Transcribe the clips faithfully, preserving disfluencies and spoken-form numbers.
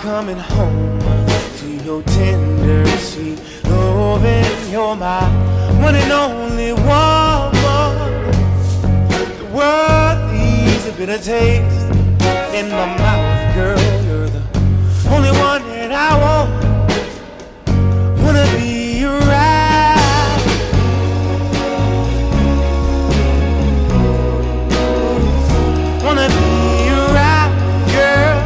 coming home to your tender, sweet loving. You're my one and only woman. The world needs a bitter taste in my mouth, girl. You're the only one that I want. Wanna be your ride. Wanna be your ride, girl.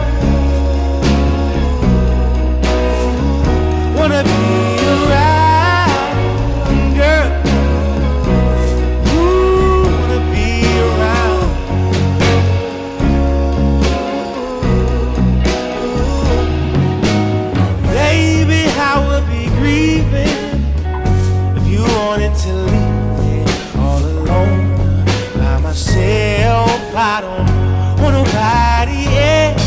Wanna be your ride, girl. Ooh, wanna be around. Baby, I would be grieving if you wanted to leave me all alone by myself. I don't want nobody else.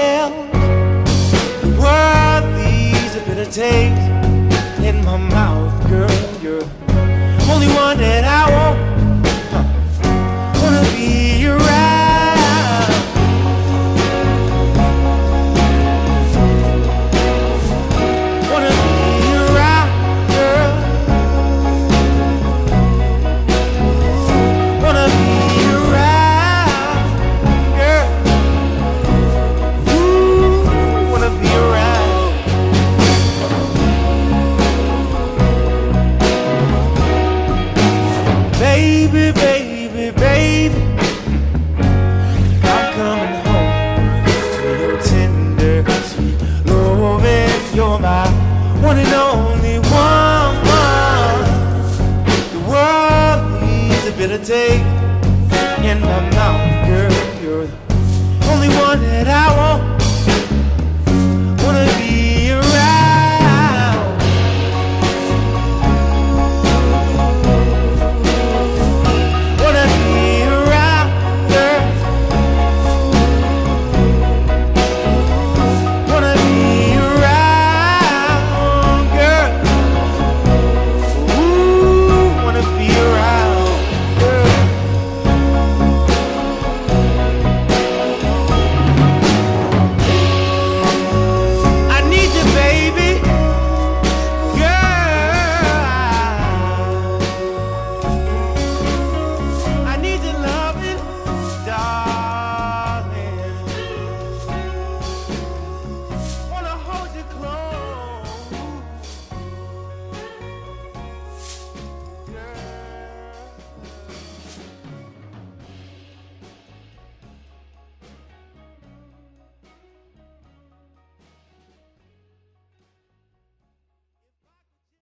The world needs a bitter taste in my mouth, girl. You're the only one that I want. Huh. Wanna be your ride. Wanna be your ride, girl. Wanna be your ride, girl. Ooh, wanna be your ride. Baby, baby, baby, I'm coming home to your tender, sweet loving. You're my one and only woman. The world needs a bitter taste